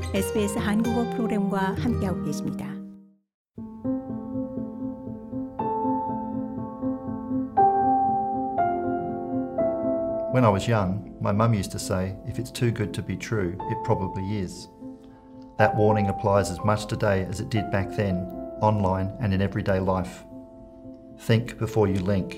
SBS 한국어 프로그램과 함께하고 계십니다. When I was young, my mum used to say, if it's too good to be true, it probably is. That warning applies as much today as it did back then, online and in everyday life. Think before you link.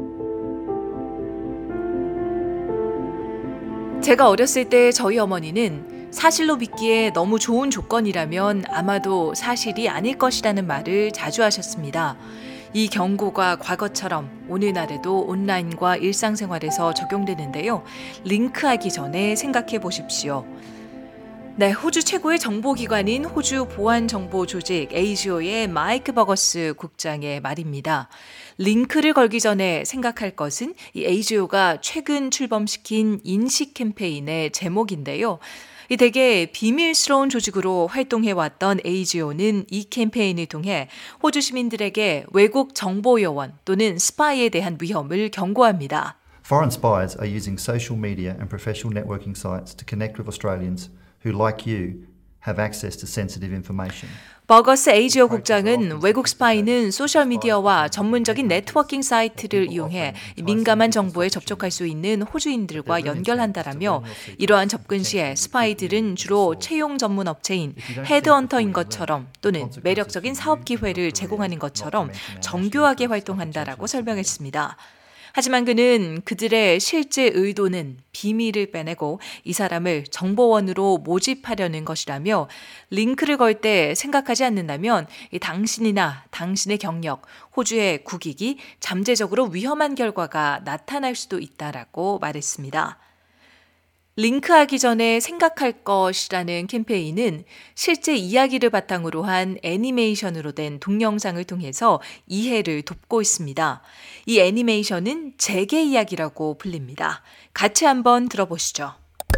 제가 어렸을 때 저희 어머니는 사실로 믿기에 너무 좋은 조건이라면 아마도 사실이 아닐 것이라는 말을 자주 하셨습니다. 이 경고가 과거처럼 오늘날에도 온라인과 일상생활에서 적용되는데요. 링크하기 전에 생각해 보십시오. 네, 호주 최고의 정보기관인 호주 보안정보조직 ASIO의 마이크 버거스 국장의 말입니다. 링크를 걸기 전에 생각할 것은 이 ASIO가 최근 출범시킨 인식 캠페인의 제목인데요. 이 되게 비밀스러운 조직으로 활동해왔던 ASIO는 이 캠페인을 통해 호주 시민들에게 외국 정보요원 또는 스파이에 대한 위험을 경고합니다. Foreign spies are using social media and professional networking sites to connect with Australians who, like you, have access to sensitive information. 버거스 ASIO 국장은 외국 스파이는 소셜미디어와 전문적인 네트워킹 사이트를 이용해 민감한 정보에 접촉할 수 있는 호주인들과 연결한다라며 이러한 접근 시에 스파이들은 주로 채용 전문 업체인 헤드헌터인 것처럼 또는 매력적인 사업 기회를 제공하는 것처럼 정교하게 활동한다라고 설명했습니다. 하지만 그는 그들의 실제 의도는 비밀을 빼내고 이 사람을 정보원으로 모집하려는 것이라며 링크를 걸 때 생각하지 않는다면 당신이나 당신의 경력, 호주의 국익이 잠재적으로 위험한 결과가 나타날 수도 있다라고 말했습니다. 링크하기 전에 생각할 것이라는 캠페인은 실제 이야기를 바탕으로 한 애니메이션으로 된 동영상을 통해서 이해를 돕고 있습니다. 이 애니메이션은 재개 이야기라고 불립니다. 같이 한번 들어보시죠.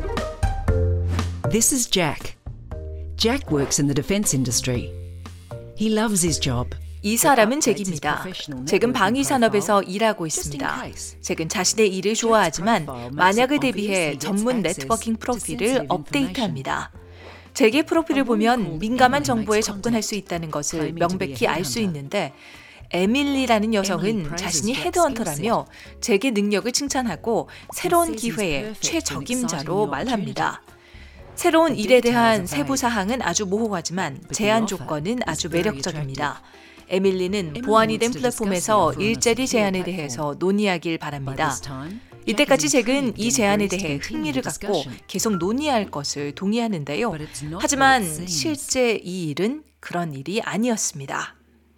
This is Jack. Jack works in the defense industry. He loves his job. 이 사람은 잭입니다. 잭은 방위 산업에서 일하고 있습니다. 잭은 자신의 일을 좋아하지만 만약을 대비해 전문 네트워킹 프로필을 업데이트합니다. 잭의 프로필을 보면 민감한 정보에 접근할 수 있다는 것을 명백히 알 수 있는데 에밀리라는 여성은 자신이 헤드헌터라며 잭의 능력을 칭찬하고 새로운 기회의 최적임자로 말합니다. 새로운 일에 대한 세부 사항은 아주 모호하지만 제한 조건은 아주 매력적입니다. 에밀리는 보안이 된 플랫폼에서 일자리 제한에 대해서 논의하길 바랍니다. 이때까지 잭은 이 제안에 대해 흥미를 갖고 계속 논의할 것을 동의하는데요. 하지만 실제 이 일은 그런 일이 아니었습니다.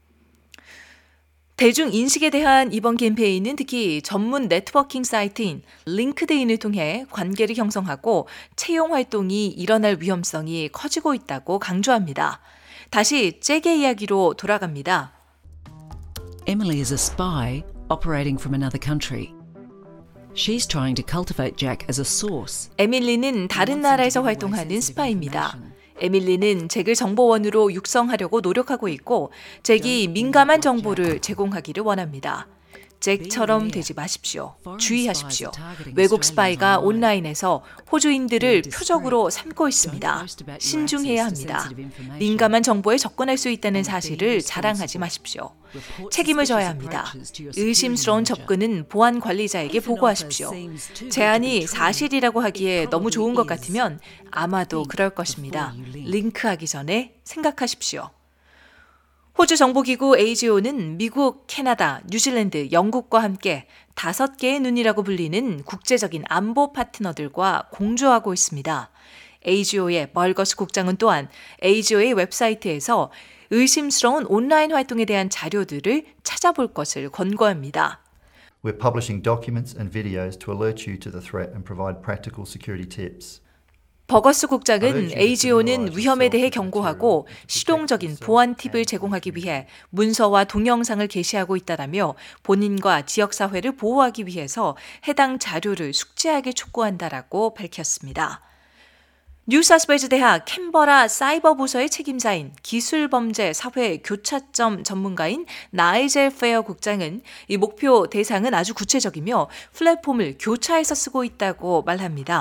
대중 인식에 대한 이번 캠페인은 특히 전문 네트워킹 사이트인 링크드인을 통해 관계를 형성하고 채용 활동이 일어날 위험성이 커지고 있다고 강조합니다. 다시 잭의 이야기로 돌아갑니다. Emily is a spy operating from another country. She's trying to cultivate Jack as a source. 에밀리는 다른 나라에서 활동하는 스파이입니다. 에밀리는 잭을 정보원으로 육성하려고 노력하고 있고 잭이 민감한 정보를 제공하기를 원합니다. 잭처럼 되지 마십시오. 주의하십시오. 외국 스파이가 온라인에서 호주인들을 표적으로 삼고 있습니다. 신중해야 합니다. 민감한 정보에 접근할 수 있다는 사실을 자랑하지 마십시오. 책임을 져야 합니다. 의심스러운 접근은 보안 관리자에게 보고하십시오. 제안이 사실이라고 하기에 너무 좋은 것 같으면 아마도 그럴 것입니다. 링크하기 전에 생각하십시오. 호주 정보기구 ASIO는 미국, 캐나다, 뉴질랜드, 영국과 함께 5개의 눈이라고 불리는 국제적인 안보 파트너들과 공조하고 있습니다. ASIO의 멀거스 국장은 또한 ASIO의 웹사이트에서 의심스러운 온라인 활동에 대한 자료들을 찾아볼 것을 권고합니다. We're publishing documents and videos to alert you to the threat and provide practical security tips. 버거스 국장은 ASIO는 위험에 대해 경고하고 실용적인 보안 팁을 제공하기 위해 문서와 동영상을 게시하고 있다라며 본인과 지역사회를 보호하기 위해서 해당 자료를 숙지하게 촉구한다라고 밝혔습니다. 뉴사우스웨일즈 대학 캔버라 사이버 부서의 책임자인 기술범죄 사회 교차점 전문가인 나이젤 페어 국장은 이 목표 대상은 아주 구체적이며 플랫폼을 교차해서 쓰고 있다고 말합니다.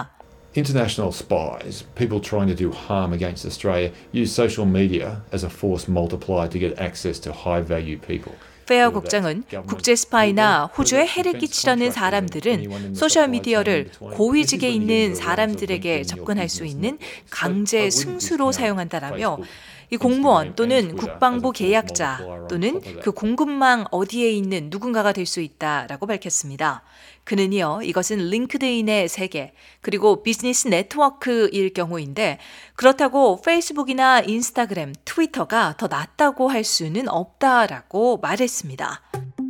international spies, people trying to do harm against Australia, use social media as a force multiplier to get access to high-value people. 페어 국장은 국제 스파이나 호주에 해를 끼치려는 사람들은 소셜미디어를 고위직에 있는 사람들에게 접근할 수 있는 강제 승수로 사용한다라며 이 공무원 또는 국방부 계약자 또는 그 공급망 어디에 있는 누군가가 될 수 있다라고 밝혔습니다. 그는요, 이것은 링크드인의 세계 그리고 비즈니스 네트워크일 경우인데 그렇다고 페이스북이나 인스타그램, 트위터가 더 낫다고 할 수는 없다라고 말했습니다.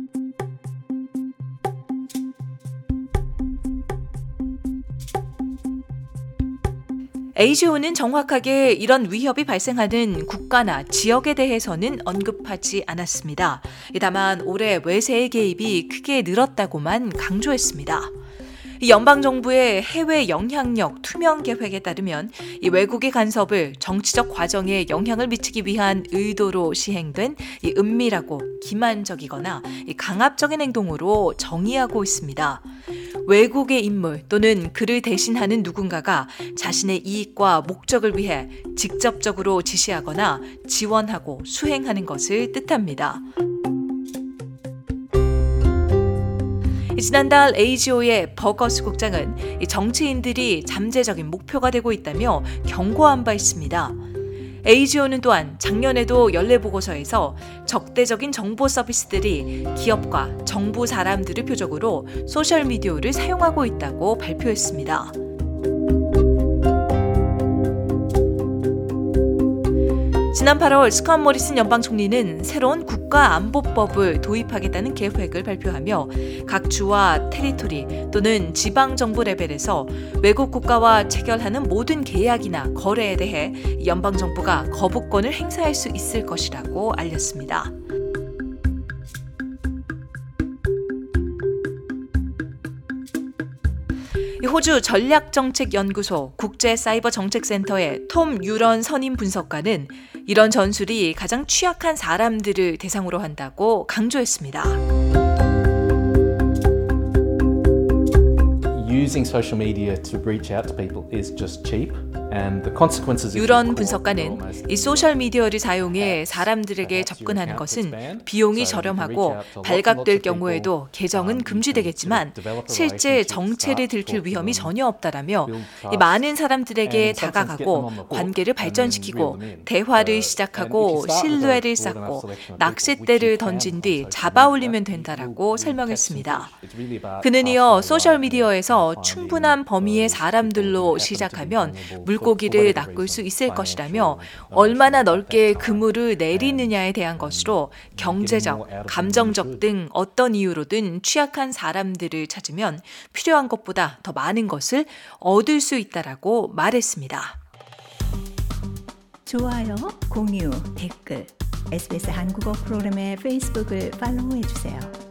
AGO는 정확하게 이런 위협이 발생하는 국가나 지역에 대해서는 언급하지 않았습니다. 다만 올해 외세의 개입이 크게 늘었다고만 강조했습니다. 연방정부의 해외 영향력 투명 계획에 따르면 이 외국의 간섭을 정치적 과정에 영향을 미치기 위한 의도로 시행된 이 은밀하고 기만적이거나 이 강압적인 행동으로 정의하고 있습니다. 외국의 인물 또는 그를 대신하는 누군가가 자신의 이익과 목적을 위해 직접적으로 지시하거나 지원하고 수행하는 것을 뜻합니다. 지난달 AGO의 버거스 국장은 정치인들이 잠재적인 목표가 되고 있다며 경고한 바 있습니다. AGO는 또한 작년에도 연례보고서에서 적대적인 정보 서비스들이 기업과 정부 사람들을 표적으로 소셜미디어를 사용하고 있다고 발표했습니다. 지난 8월 스캇 모리슨 연방 총리는 새로운 국가안보법을 도입하겠다는 계획을 발표하며 각 주와 테리토리 또는 지방정부 레벨에서 외국 국가와 체결하는 모든 계약이나 거래에 대해 연방정부가 거부권을 행사할 수 있을 것이라고 알렸습니다. 호주 전략정책연구소 국제사이버정책센터의 톰 유런 선임 분석가는 이런 전술이 가장 취약한 사람들을 대상으로 한다고 강조했습니다. Using social media to reach out to people is just cheap. 유런 분석가는 이 소셜미디어를 사용해 사람들에게 접근하는 것은 비용이 저렴하고 발각될 경우에도 계정은 금지되겠지만 실제 정체를 들킬 위험이 전혀 없다라며 이 많은 사람들에게 다가가고 관계를 발전시키고 대화를 시작하고 신뢰를 쌓고 낚싯대를 던진 뒤 잡아올리면 된다라고 설명했습니다. 그는 이어 소셜미디어에서 충분한 범위의 사람들로 시작하면 물고기를 낚을 수 있을 것이라며 얼마나 넓게 그물을 내리느냐에 대한 것으로 경제적, 감정적 등 어떤 이유로든 취약한 사람들을 찾으면 필요한 것보다 더 많은 것을 얻을 수 있다라고 말했습니다. 좋아요, 공유, 댓글, SBS 한국어 프로그램의 페이스북을 팔로우해주세요.